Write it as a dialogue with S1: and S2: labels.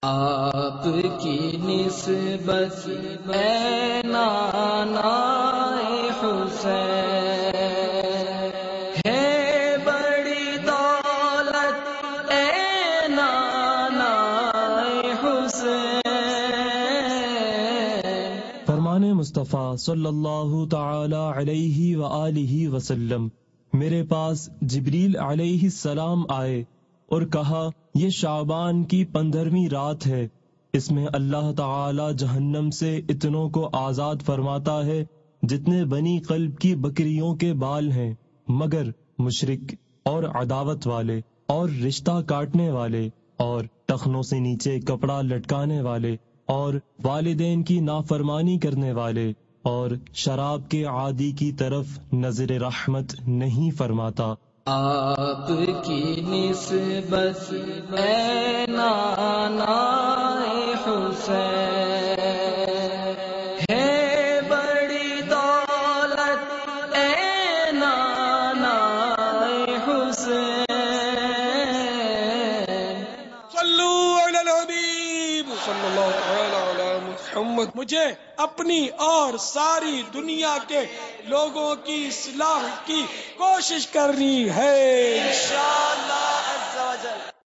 S1: آپ کی نسبت اے نانا حسین ہے بڑی دولت اے نانا حسین۔
S2: فرمان مصطفیٰ صلی اللہ تعالی علیہ وآلہ وسلم، میرے پاس جبریل علیہ السلام آئے اور کہا یہ شعبان کی 15ویں رات ہے، اس میں اللہ تعالی جہنم سے اتنوں کو آزاد فرماتا ہے جتنے بنی قلب کی بکریوں کے بال ہیں، مگر مشرک اور عداوت والے اور رشتہ کاٹنے والے اور ٹخنوں سے نیچے کپڑا لٹکانے والے اور والدین کی نافرمانی کرنے والے اور شراب کے عادی کی طرف نظر رحمت نہیں فرماتا۔
S1: آپ کی نسبت اے نانا حسین ہے بڑی دولت اے نانا حسین۔
S3: صلو علی الحبیب صلی اللہ تعالی علی محمد۔ مجھے اپنی اور ساری دنیا کے لوگوں کی اصلاح کی کوشش کرنی ہے انشاءاللہ عز و جل۔